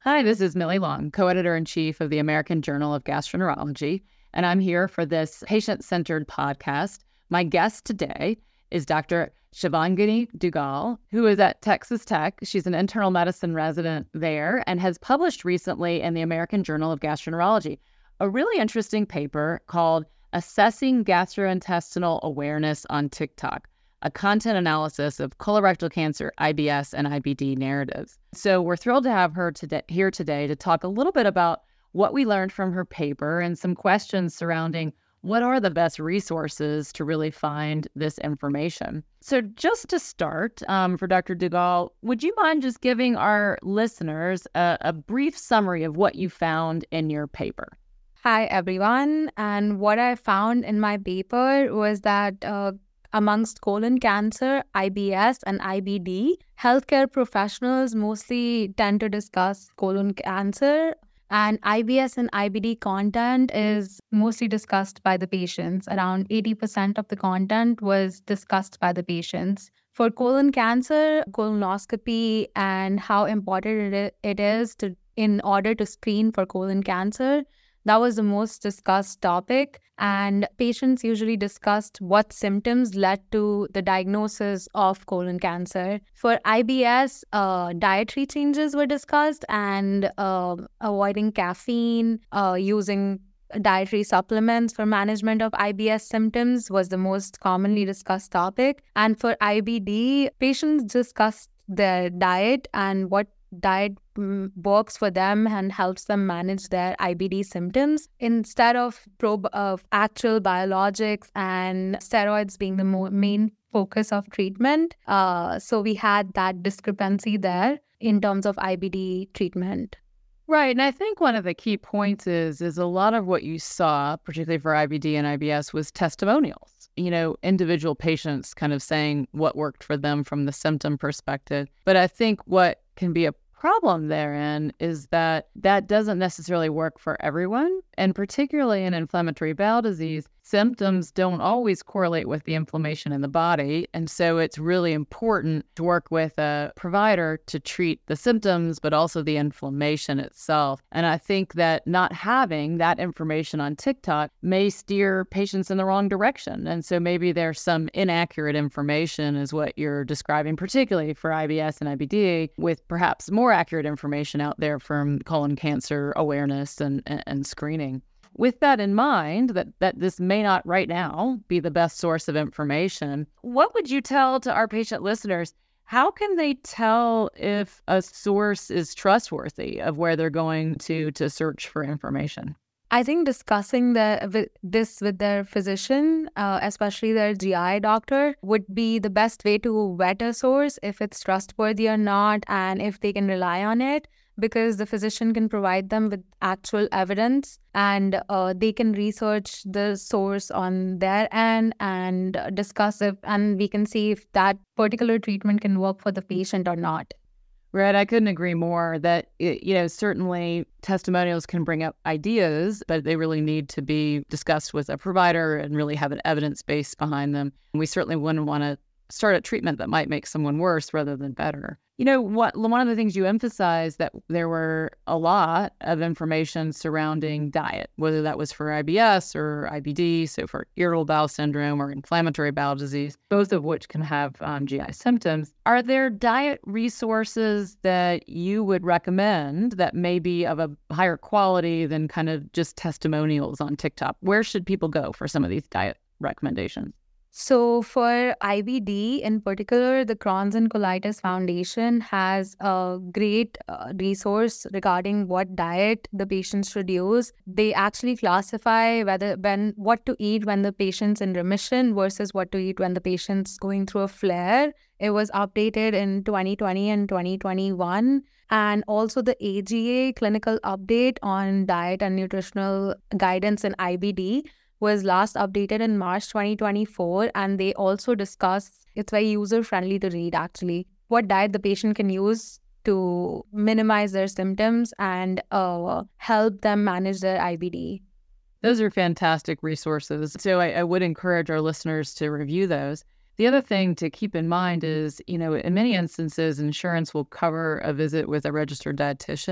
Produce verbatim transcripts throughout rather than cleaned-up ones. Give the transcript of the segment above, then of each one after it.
Hi, this is Millie Long, co-editor-in-chief of the American Journal of Gastroenterology, and I'm here for this patient-centered podcast. My guest today is Doctor Shivangani Duggal, who is at Texas Tech. She's an internal medicine resident there and has published recently in the American Journal of Gastroenterology a really interesting paper called Assessing Gastrointestinal Awareness on TikTok, a content analysis of colorectal cancer, I B S, and I B D narratives. So we're thrilled to have her today, here today to talk a little bit about what we learned from her paper and some questions surrounding what are the best resources to really find this information. So just to start, um, for Doctor Duggal, would you mind just giving our listeners a, a brief summary of what you found in your paper? Hi, everyone. And what I found in my paper was that uh, amongst colon cancer, I B S, and I B D, healthcare professionals mostly tend to discuss colon cancer, and I B S and I B D content is mostly discussed by the patients. Around eighty percent of the content was discussed by the patients. For colon cancer, colonoscopy and how important it is to in order to screen for colon cancer, that was the most discussed topic, and patients usually discussed what symptoms led to the diagnosis of colon cancer. For I B S, uh, dietary changes were discussed, and uh, avoiding caffeine, uh, using dietary supplements for management of I B S symptoms was the most commonly discussed topic. And for I B D, patients discussed their diet and what diet mm, works for them and helps them manage their I B D symptoms instead of prob- of actual biologics and steroids being the mo- main focus of treatment. Uh, so we had that discrepancy there in terms of I B D treatment. Right. And I think one of the key points is, is a lot of what you saw, particularly for I B D and I B S, was testimonials. You know, individual patients kind of saying what worked for them from the symptom perspective. But I think what can be a problem therein is that that doesn't necessarily work for everyone. And particularly in inflammatory bowel disease, symptoms don't always correlate with the inflammation in the body. And so it's really important to work with a provider to treat the symptoms, but also the inflammation itself. And I think that not having that information on TikTok may steer patients in the wrong direction. And so maybe there's some inaccurate information is what you're describing, particularly for I B S and I B D, with perhaps more accurate information out there from colon cancer awareness and, and, and screening. With that in mind, that, that this may not right now be the best source of information, what would you tell to our patient listeners? How can they tell if a source is trustworthy of where they're going to to search for information? I think discussing the, with this with their physician, uh, especially their G I doctor, would be the best way to vet a source, if it's trustworthy or not, and if they can rely on it, because the physician can provide them with actual evidence, and uh, they can research the source on their end and discuss it, and we can see if that particular treatment can work for the patient or not. Right. I couldn't agree more that, you know, certainly testimonials can bring up ideas, but they really need to be discussed with a provider and really have an evidence base behind them. We certainly wouldn't want to start a treatment that might make someone worse rather than better. You know, what one of the things you emphasized that there were a lot of information surrounding diet, whether that was for I B S or I B D, so for irritable bowel syndrome or inflammatory bowel disease, both of which can have um, G I symptoms. Are there diet resources that you would recommend that may be of a higher quality than kind of just testimonials on TikTok? Where should people go for some of these diet recommendations? So for I B D in particular, the Crohn's and Colitis Foundation has a great uh, resource regarding what diet the patients should use. They actually classify whether when what to eat when the patient's in remission versus what to eat when the patient's going through a flare. It was updated in twenty twenty and twenty twenty-one. And also the A G A clinical update on diet and nutritional guidance in I B D was last updated in March twenty twenty-four, and they also discuss, it's very user-friendly to read actually, what diet the patient can use to minimize their symptoms and uh, help them manage their I B D. Those are fantastic resources. So I, I would encourage our listeners to review those. The other thing to keep in mind is, you know, in many instances, insurance will cover a visit with a registered dietitian.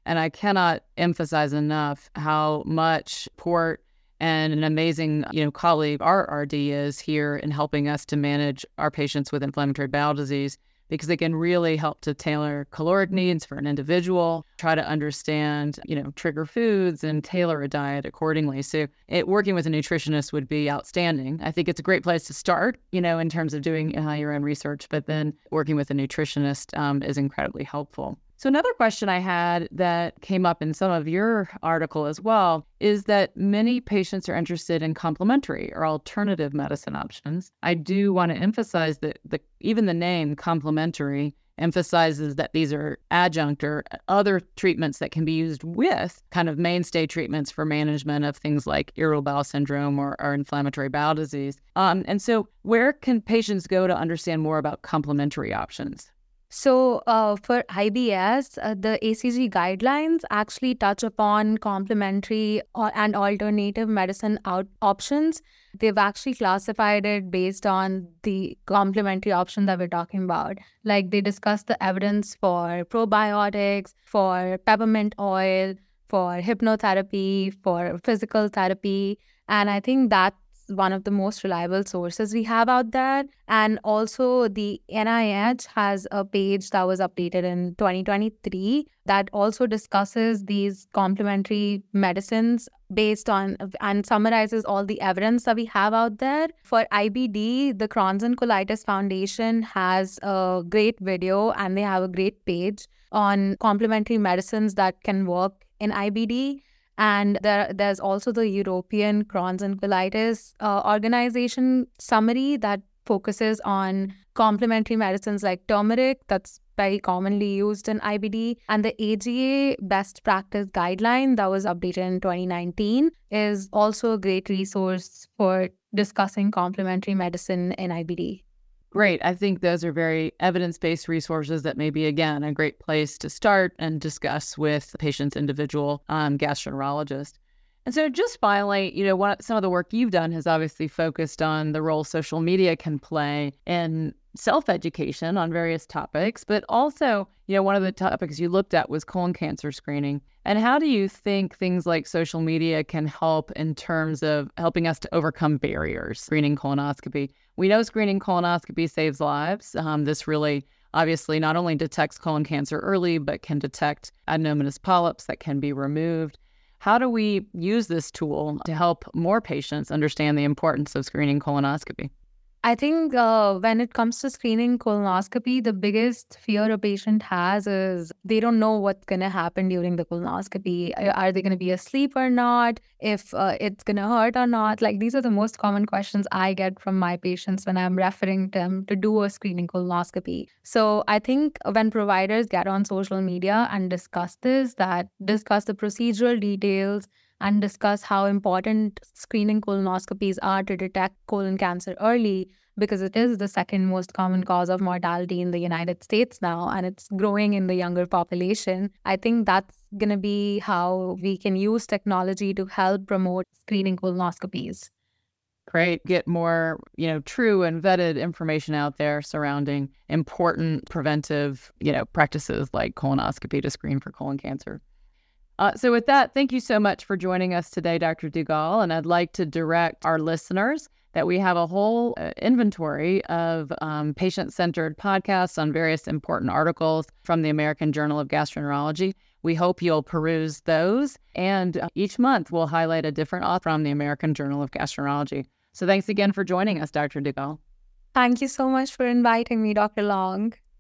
And I cannot emphasize enough how much support and an amazing, you know, colleague our R D is here in helping us to manage our patients with inflammatory bowel disease, because they can really help to tailor caloric needs for an individual, try to understand, you know, trigger foods and tailor a diet accordingly. So it, working with a nutritionist would be outstanding. I think it's a great place to start, you know, in terms of doing uh, your own research, but then working with a nutritionist um, is incredibly helpful. So another question I had that came up in some of your article as well is that many patients are interested in complementary or alternative medicine options. I do want to emphasize that the, even the name complementary emphasizes that these are adjunct or other treatments that can be used with kind of mainstay treatments for management of things like irritable bowel syndrome or, or inflammatory bowel disease. Um, and so where can patients go to understand more about complementary options? So uh, for I B S, uh, the A C G guidelines actually touch upon complementary or, and alternative medicine out options. They've actually classified it based on the complementary option that we're talking about. Like they discuss the evidence for probiotics, for peppermint oil, for hypnotherapy, for physical therapy. And I think that's one of the most reliable sources we have out there. And also the N I H has a page that was updated in twenty twenty-three that also discusses these complementary medicines based on and summarizes all the evidence that we have out there. For I B D, the Crohn's and Colitis Foundation has a great video and they have a great page on complementary medicines that can work in I B D. And there, there's also the European Crohn's and Colitis uh, Organization summary that focuses on complementary medicines like turmeric, that's very commonly used in I B D. And the A G A Best Practice Guideline that was updated in twenty nineteen is also a great resource for discussing complementary medicine in I B D. Great. I think those are very evidence-based resources that may be, again, a great place to start and discuss with the patient's individual um, gastroenterologist. And so just finally, you know, what, some of the work you've done has obviously focused on the role social media can play in self-education on various topics, but also, you know, one of the topics you looked at was colon cancer screening. And how do you think things like social media can help in terms of helping us to overcome barriers, screening colonoscopy? We know screening colonoscopy saves lives. Um, this really obviously not only detects colon cancer early, but can detect adenomatous polyps that can be removed. How do we use this tool to help more patients understand the importance of screening colonoscopy? I think uh, when it comes to screening colonoscopy, the biggest fear a patient has is they don't know what's going to happen during the colonoscopy. Are they going to be asleep or not? If uh, it's going to hurt or not? Like, these are the most common questions I get from my patients when I'm referring them to do a screening colonoscopy. So I think when providers get on social media and discuss this, that discuss the procedural details, and discuss how important screening colonoscopies are to detect colon cancer early, because it is the second most common cause of mortality in the United States now, and it's growing in the younger population. I think that's going to be how we can use technology to help promote screening colonoscopies. Great. Get more, you know, true and vetted information out there surrounding important preventive, you know, practices like colonoscopy to screen for colon cancer. Uh, so with that, thank you so much for joining us today, Doctor Duggal. And I'd like to direct our listeners that we have a whole uh, inventory of um, patient-centered podcasts on various important articles from the American Journal of Gastroenterology. We hope you'll peruse those. And uh, each month, we'll highlight a different author from the American Journal of Gastroenterology. So thanks again for joining us, Doctor Duggal. Thank you so much for inviting me, Doctor Long.